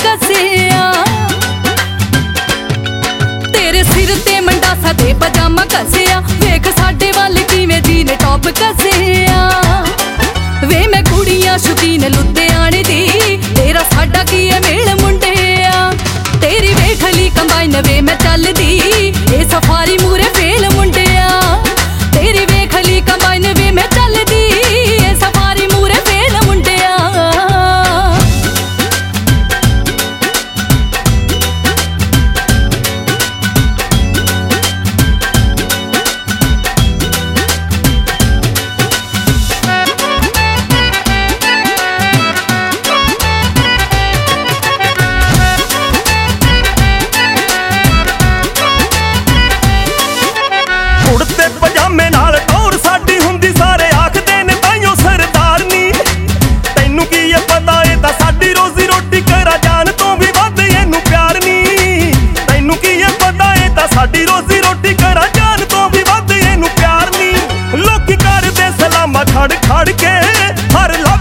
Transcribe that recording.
कसिया तेरे सिर ते मंडासा ते पजामा कसिया वेख साडे वाल किवें जी ने टॉप कसिया वे मैं कुड़ियां शौकीन लुधियाने दी तेरा साडा की है मेल मुंडिया तेरी वेखली कंबाइन वे मैं चलदी ए सफारी मूरे फेल मुंडिया तेरी वेखली कंबाइन वे मैं चलदी ए सफारी मूरे फेल मुंडिया साडी रोजी रोटी करा जान तो भी वध इनू प्यार नी लोकी करदे सलामा खड़ खड़ के हर